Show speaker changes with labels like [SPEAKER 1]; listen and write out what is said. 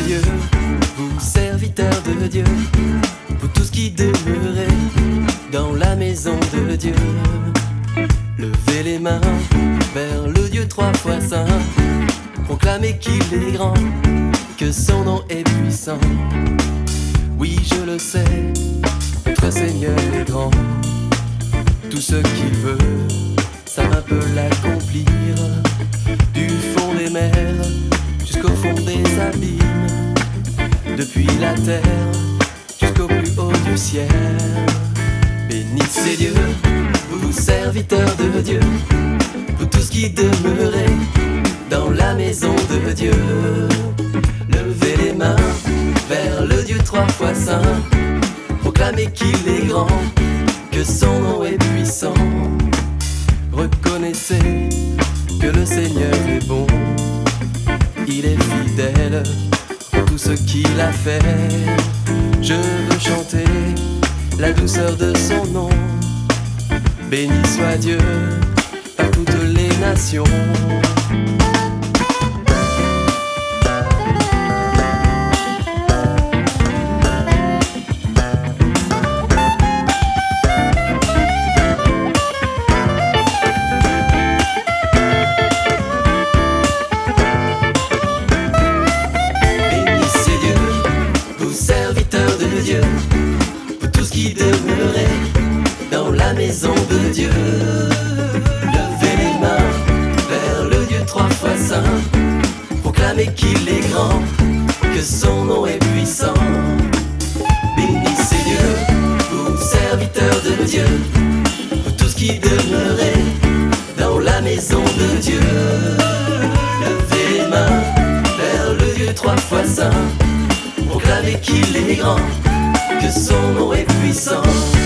[SPEAKER 1] Dieu, vous serviteurs de Dieu, vous tous qui demeurez dans la maison de Dieu, levez les mains vers le Dieu trois fois saint, proclamez qu'il est grand, que son nom est puissant. Oui, je le sais, notre Seigneur est grand. Tout ce qu'il veut, ça peut l'accomplir. Du fond des mers jusqu'au fond des abîmes, depuis la terre jusqu'au plus haut du ciel. Bénissez Dieu, vous serviteurs de Dieu, vous tous qui demeurez dans la maison de Dieu. Levez les mains vers le Dieu trois fois saint, proclamez qu'il est grand, que son nom est puissant. Reconnaissez que le Seigneur est bon, il est fidèle pour tout ce qu'il a fait. Je veux chanter la douceur de son nom. Béni soit Dieu par toutes les nations. Dieu, vous tous qui demeurez dans la maison de Dieu, levez les mains vers le Dieu trois fois saint, proclamez qu'il est grand, que son nom est puissant. Bénissez Dieu, vous serviteurs de Dieu, vous tous qui demeurez dans la maison de Dieu, levez les mains vers le Dieu trois fois saint, proclamez qu'il est grand, que son nom est puissant.